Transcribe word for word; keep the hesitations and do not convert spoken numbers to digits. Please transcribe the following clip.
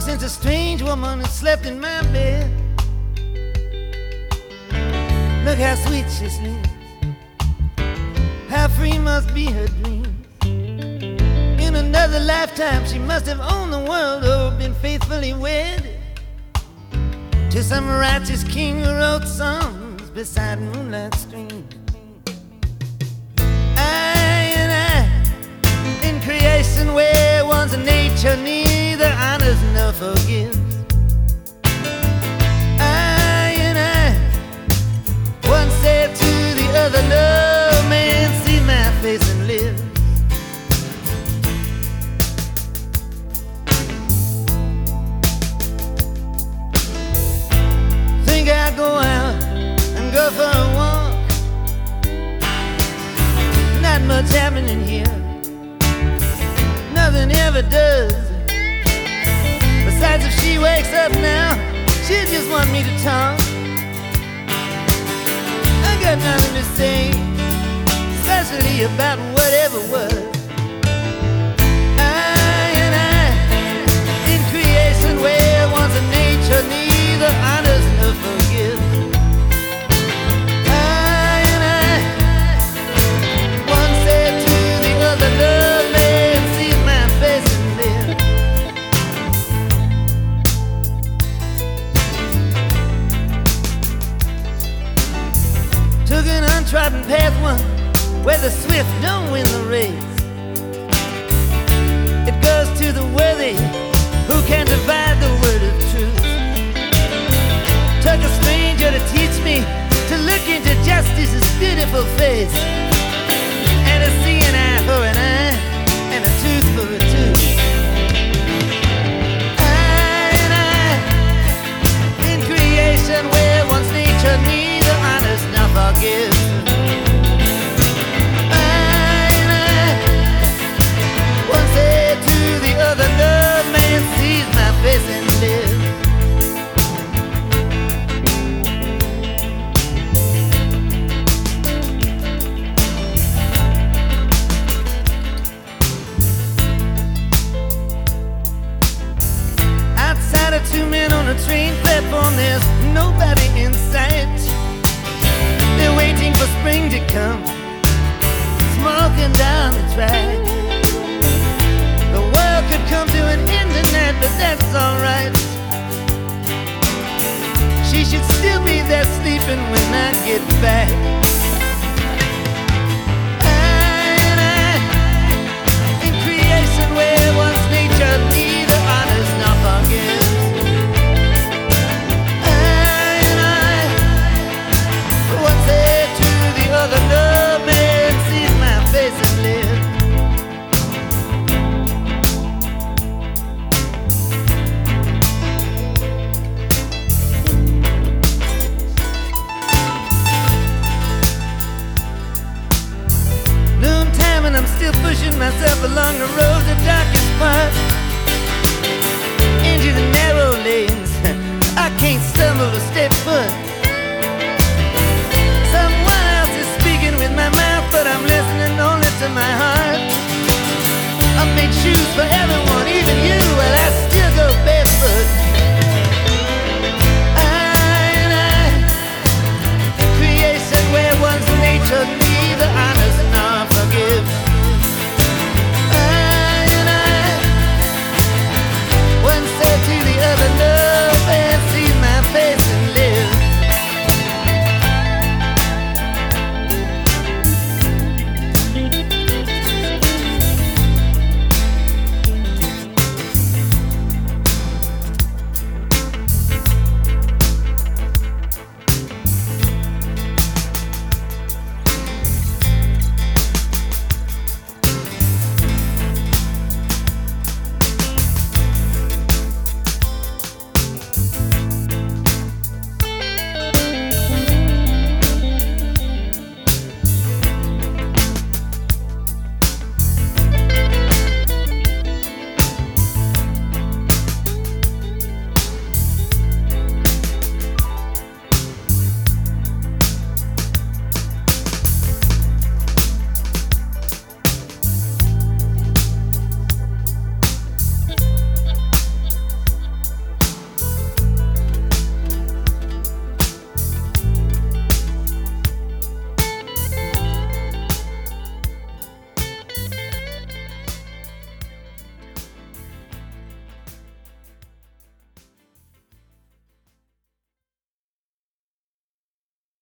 since a strange woman had slept in my bed. Look how sweet she sleeps, how free must be her dreams. In another lifetime she must have owned the world, or been faithfully wed to some righteous king who wrote songs beside moonlight streams. I and I, in creation where one's nature neither honors nor forgives. I and I once said to the other, no man see my face and live. Think I'll go out and go for a walk. Not much happening here, nothing ever does. Besides, if she wakes up now, she'll just want me to talk. I got nothing to say, especially about whatever was. I and I, in creation where one's nature neither honors nor forgives. I and I once said to the other, love man sees my face and lives. Took an untrodden path once where the swift don't win the race. It goes to the worthy who can divide the word of truth. Took a stranger to teach me to look into justice's beautiful face, and to see an eye for an eye and a tooth for a tooth. I and I, in creation where one's nature neither honors nor forgives. I and I once said to the other, no man sees my face and lives. Outside of two men on a train platform, there's nobody in sight. They're waiting for spring to come, smoking down the track. The world could come to an end tonight, but that's alright. She should still be there sleeping when I get back. I and I, in creation where one's nature neither honors nor forgives. I and I once said to the other, no man sees my face and lives. Noontime and I'm still pushing myself along the roads of darkest parts, into the narrow lanes. I can't stumble or step foot. Someone else is speaking with my mouth, but I'm listening only to my heart. I've made shoes for everyone.